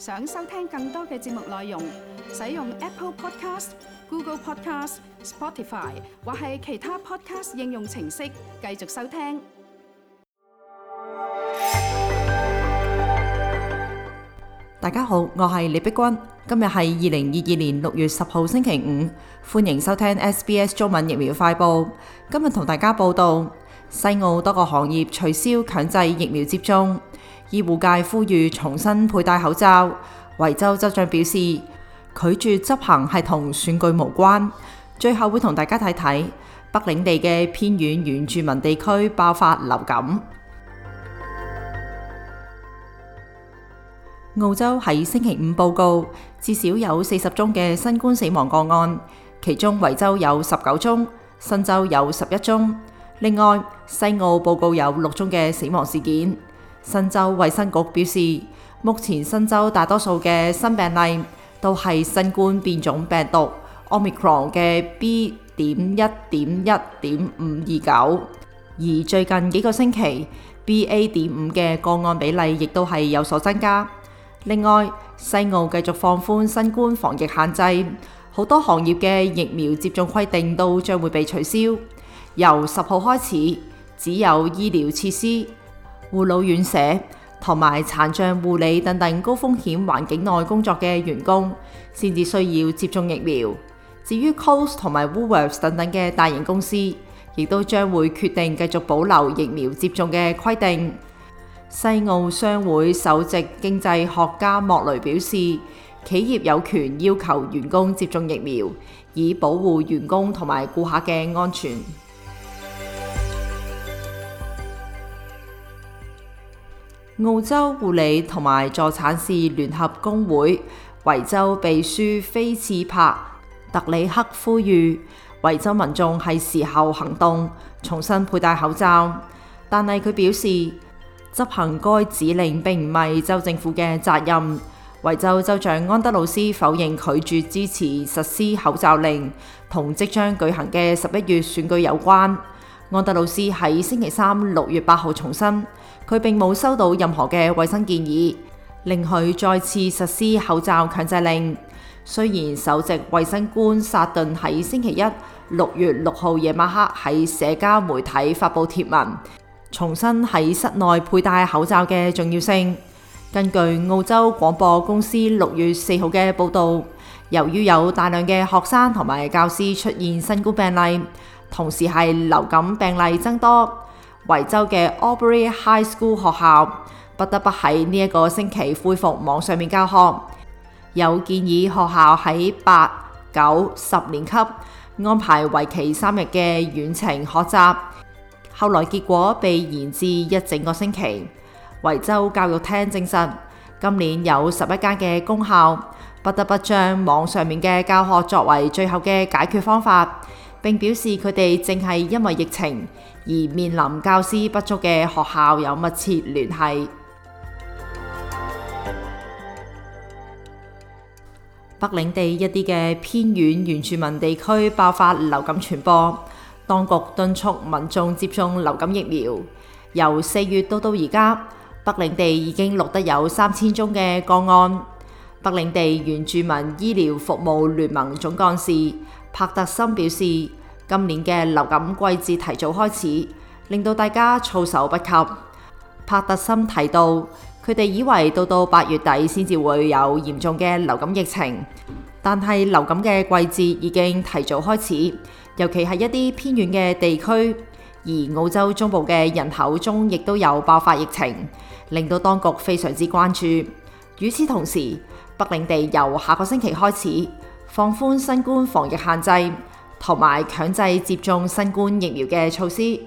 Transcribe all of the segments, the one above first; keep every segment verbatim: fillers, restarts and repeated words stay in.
想收聽更多嘅節目內容，使用 Apple Podcast、Google Podcast、Spotify 或係其他 Podcast 應用程式繼續收聽。 大家好，我係李碧君，今日係二零二二年六月十號星期五，歡迎收聽 S B S 中文疫苗快報。今日同大家報道，西澳多個行業取消強制疫苗接種，醫護界呼籲重新佩戴口罩。維州州長表示，拒絕執行係同選舉無關。最後會同大家睇睇北領地嘅偏遠原住民地區爆發流感。澳洲喺星期五報告至少有四十宗嘅新冠死亡個案，其中維州有十九宗，新州有十一宗。另外，西澳報告有六宗嘅死亡事件。新州衛生局表示，目前新州大多數嘅新病例都係新冠變種病毒 Omicron 嘅 B 點一點一點五二九，而最近幾個星期 B A 點五嘅個案比例亦都係有所增加。另外，西澳繼續放寬新冠防疫限制，好多行業嘅疫苗接種規定都將會被取消。由十號開始，只有醫療設施、護老院舍同埋殘障護理等等高風險環境內工作嘅員工先至需要接種疫苗。至於 Coles 同埋 Woolworths 等等嘅大型公司，亦都將會決定繼續保留疫苗接種嘅規定。西澳商會首席經濟學家莫雷表示，企業有權要求員工接種疫苗，以保護員工同埋顧客嘅安全。澳洲護理同埋助產士聯合工會維州秘書菲茨帕特里克呼籲維州民眾係時候行動，重新佩戴口罩，但係佢表示，執行該指令並唔係州政府嘅責任。維州州長安德魯斯否認拒絕支持實施口罩令，同即將舉行嘅十一月選舉有關。安德魯斯喺星期三六月八號重申，佢並冇收到任何嘅衛生建議，令佢再次實施口罩強制令。雖然首席衛生官薩頓喺星期一六月六號夜晚黑喺社交媒體發布貼文，重新喺室內佩戴口罩嘅重要性。根據澳洲廣播公司六月四號嘅報導，由於有大量嘅學生同埋教師出現新冠病例，同時係流感病例增多，維州嘅 Albury High School 學校不得不喺呢一個星期恢復網上面教學。有建議學校喺八、九、十年級安排為期三日嘅遠程學習。後來結果被延至一整個星期。維州教育廳證實，今年有十一間嘅公校不得不將網上面嘅教學作為最後嘅解決方法，並表示佢哋正係因為疫情而面臨教師不足嘅學校有密切聯繫。北領地一啲嘅偏遠原住民地區爆發流感傳播。當局敦促民眾接種流感疫苗。由四月到到而家，北領地已經錄得有三千宗嘅個案。北領地原住民醫療服務聯盟總幹事帕特森表示，今年嘅流感季節提早開始，令到大家措手不及。帕特森提到，佢哋以為到到八月底先至會有嚴重嘅流感疫情，但係流感嘅季節已經提早開始。尤其係一啲偏遠嘅地區，而澳洲中部嘅人口中亦都有爆發疫情，令到當局非常之關注。與此同時，北領地由下個星期開始放寬新冠防疫限制，同埋強制接種新冠疫苗嘅措施。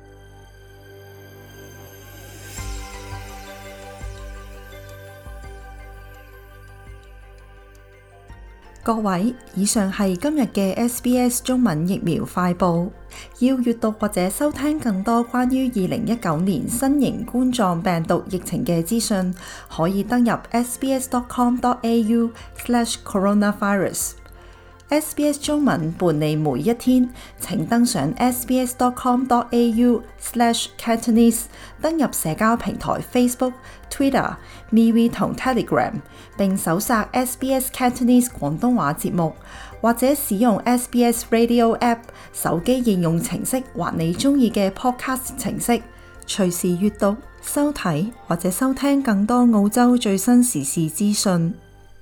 各位，以上係今日嘅 S B S 中文疫苗快報。要閱讀或者收聽更多關於二零一九年新型冠狀病毒疫情嘅資訊，可以登入 sbs dot com dot a u slash coronavirus。 S B S 中文伴你每一天，請登上 s b s dot com dot a u slash cantonese， 登入社交平台 Facebook、Twitter、MeWe 同 Telegram， 並搜索 S B S Cantonese 廣東話節目，或者使用 S B S Radio App 手機應用程式或你鍾意嘅 Podcast 程式，隨時閱讀、收睇或者收聽更多澳洲最新時事資訊。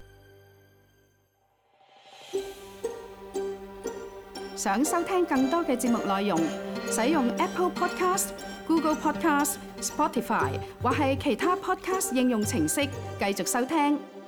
想收聽更多嘅節目內容，使用 Apple Podcast、Google Podcast、Spotify 或係其他 Podcast 應用程式繼續收聽。